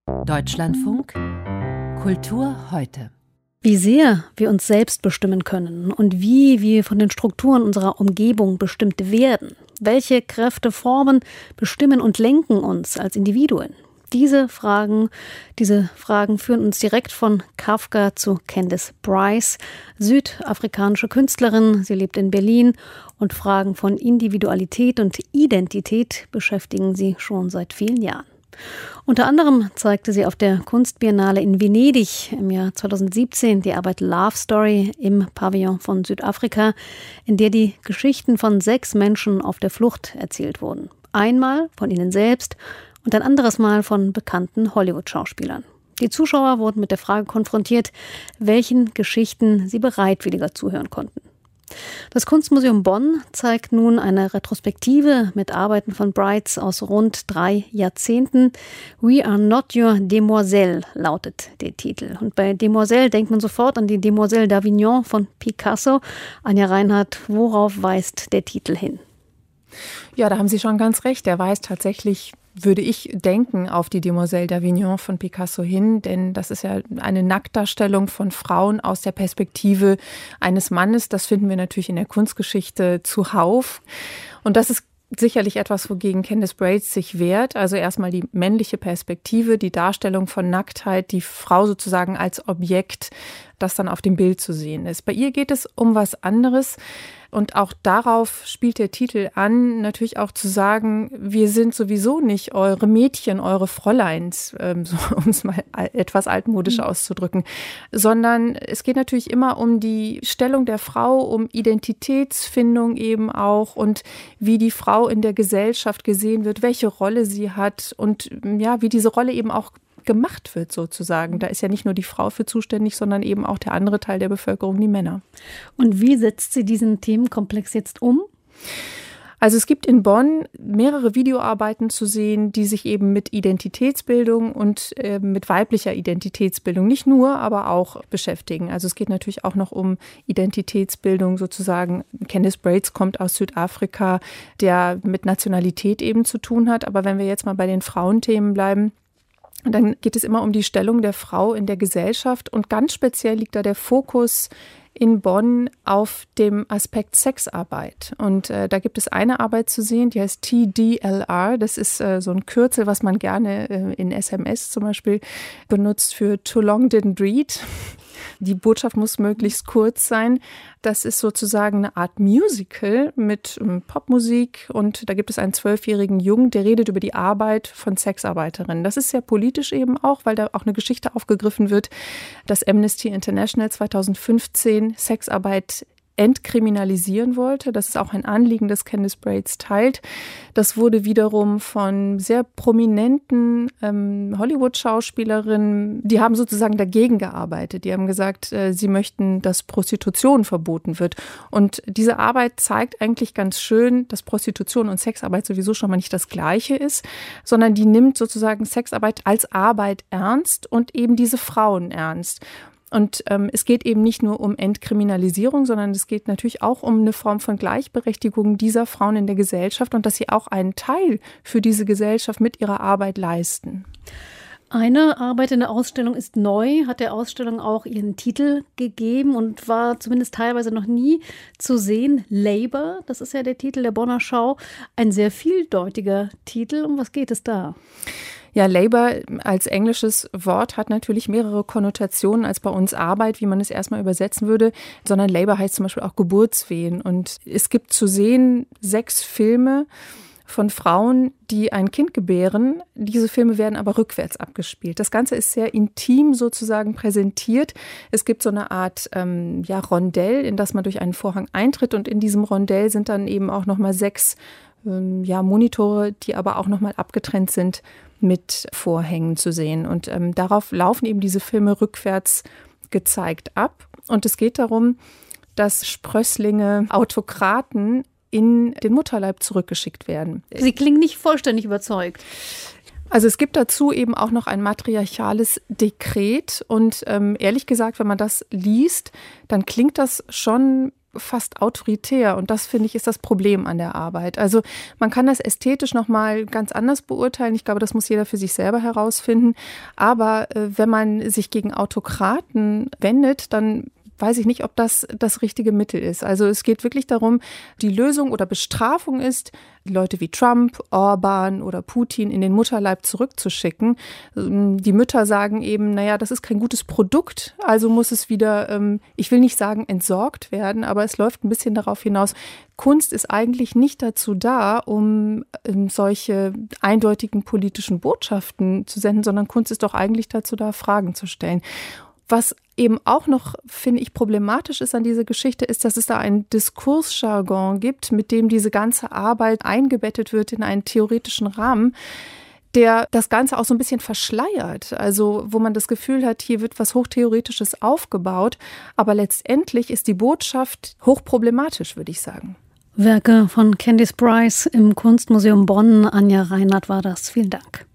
Deutschlandfunk Kultur heute. Wie sehr wir uns selbst bestimmen können und wie wir von den Strukturen unserer Umgebung bestimmt werden. Welche Kräfte formen, bestimmen und lenken uns als Individuen? Diese Fragen führen uns direkt von Kafka zu Candice Bryce, südafrikanische Künstlerin. Sie lebt in Berlin und Fragen von Individualität und Identität beschäftigen sie schon seit vielen Jahren. Unter anderem zeigte sie auf der Kunstbiennale in Venedig im Jahr 2017 die Arbeit Love Story im Pavillon von Südafrika, in der die Geschichten von 6 Menschen auf der Flucht erzählt wurden. Einmal von ihnen selbst und ein anderes Mal von bekannten Hollywood-Schauspielern. Die Zuschauer wurden mit der Frage konfrontiert, welchen Geschichten sie bereitwilliger zuhören konnten. Das Kunstmuseum Bonn zeigt nun eine Retrospektive mit Arbeiten von Bryce aus rund 3 Jahrzehnten. We are not your Demoiselle lautet der Titel. Und bei Demoiselle denkt man sofort an die Demoiselle d'Avignon von Picasso. Anja Reinhardt, worauf weist der Titel hin? Ja, da haben Sie schon ganz recht. Der weist tatsächlich, würde ich denken, auf die Demoiselle d'Avignon von Picasso hin, denn das ist ja eine Nacktdarstellung von Frauen aus der Perspektive eines Mannes. Das finden wir natürlich in der Kunstgeschichte zuhauf. Und das ist sicherlich etwas, wogegen Candice Bryce sich wehrt. Also erstmal die männliche Perspektive, die Darstellung von Nacktheit, die Frau sozusagen als Objekt, das dann auf dem Bild zu sehen ist. Bei ihr geht es um was anderes. Und auch darauf spielt der Titel an, natürlich auch zu sagen, wir sind sowieso nicht eure Mädchen, eure Fräuleins, so, um es mal etwas altmodisch auszudrücken, sondern es geht natürlich immer um die Stellung der Frau, um Identitätsfindung eben auch und wie die Frau in der Gesellschaft gesehen wird, welche Rolle sie hat und ja, wie diese Rolle eben auch gemacht wird sozusagen. Da ist ja nicht nur die Frau für zuständig, sondern eben auch der andere Teil der Bevölkerung, die Männer. Und wie setzt sie diesen Themenkomplex jetzt um? Also es gibt in Bonn mehrere Videoarbeiten zu sehen, die sich eben mit Identitätsbildung und mit weiblicher Identitätsbildung nicht nur, aber auch beschäftigen. Also es geht natürlich auch noch um Identitätsbildung sozusagen. Candice Bryce kommt aus Südafrika, der mit Nationalität eben zu tun hat. Aber wenn wir jetzt mal bei den Frauenthemen bleiben, und dann geht es immer um die Stellung der Frau in der Gesellschaft und ganz speziell liegt da der Fokus in Bonn auf dem Aspekt Sexarbeit. Und da gibt es eine Arbeit zu sehen, die heißt TDLR. Das ist so ein Kürzel, was man gerne in SMS zum Beispiel benutzt für Too Long Didn't Read. Die Botschaft muss möglichst kurz sein. Das ist sozusagen eine Art Musical mit Popmusik und da gibt es einen 12-jährigen Jungen, der redet über die Arbeit von Sexarbeiterinnen. Das ist sehr politisch eben auch, weil da auch eine Geschichte aufgegriffen wird, dass Amnesty International 2015 Sexarbeit entkriminalisieren wollte. Das ist auch ein Anliegen, das Candice Bryce teilt. Das wurde wiederum von sehr prominenten Hollywood-Schauspielerinnen, die haben sozusagen dagegen gearbeitet. Die haben gesagt, sie möchten, dass Prostitution verboten wird. Und diese Arbeit zeigt eigentlich ganz schön, dass Prostitution und Sexarbeit sowieso schon mal nicht das Gleiche ist, sondern die nimmt sozusagen Sexarbeit als Arbeit ernst und eben diese Frauen ernst. Und es geht eben nicht nur um Entkriminalisierung, sondern es geht natürlich auch um eine Form von Gleichberechtigung dieser Frauen in der Gesellschaft und dass sie auch einen Teil für diese Gesellschaft mit ihrer Arbeit leisten. Eine Arbeit in der Ausstellung ist neu, hat der Ausstellung auch ihren Titel gegeben und war zumindest teilweise noch nie zu sehen. Labour, das ist ja der Titel der Bonner Schau, ein sehr vieldeutiger Titel. Um was geht es da? Ja, Labour als englisches Wort hat natürlich mehrere Konnotationen als bei uns Arbeit, wie man es erstmal übersetzen würde, sondern Labour heißt zum Beispiel auch Geburtswehen. Und es gibt zu sehen 6 Filme von Frauen, die ein Kind gebären. Diese Filme werden aber rückwärts abgespielt. Das Ganze ist sehr intim sozusagen präsentiert. Es gibt so eine Art Rondell, in das man durch einen Vorhang eintritt und in diesem Rondell sind dann eben auch nochmal 6 Monitore, die aber auch nochmal abgetrennt sind mit Vorhängen zu sehen. Und darauf laufen eben diese Filme rückwärts gezeigt ab. Und es geht darum, dass Sprösslinge, Autokraten in den Mutterleib zurückgeschickt werden. Sie klingen nicht vollständig überzeugt. Also es gibt dazu eben auch noch ein matriarchales Dekret und ehrlich gesagt, wenn man das liest, dann klingt das schon fast autoritär. Und das, finde ich, ist das Problem an der Arbeit. Also man kann das ästhetisch nochmal ganz anders beurteilen. Ich glaube, das muss jeder für sich selber herausfinden. Aber wenn man sich gegen Autokraten wendet, dann weiß ich nicht, ob das das richtige Mittel ist. Also es geht wirklich darum, die Lösung oder Bestrafung ist, Leute wie Trump, Orban oder Putin in den Mutterleib zurückzuschicken. Die Mütter sagen eben, naja, das ist kein gutes Produkt, also muss es wieder, ich will nicht sagen entsorgt werden, aber es läuft ein bisschen darauf hinaus. Kunst ist eigentlich nicht dazu da, um solche eindeutigen politischen Botschaften zu senden, sondern Kunst ist doch eigentlich dazu da, Fragen zu stellen. Was eben auch noch, finde ich, problematisch ist an dieser Geschichte, ist, dass es da einen Diskursjargon gibt, mit dem diese ganze Arbeit eingebettet wird in einen theoretischen Rahmen, der das Ganze auch so ein bisschen verschleiert. Also wo man das Gefühl hat, hier wird was Hochtheoretisches aufgebaut, aber letztendlich ist die Botschaft hochproblematisch, würde ich sagen. Werke von Candice Bryce im Kunstmuseum Bonn. Anja Reinhardt war das. Vielen Dank.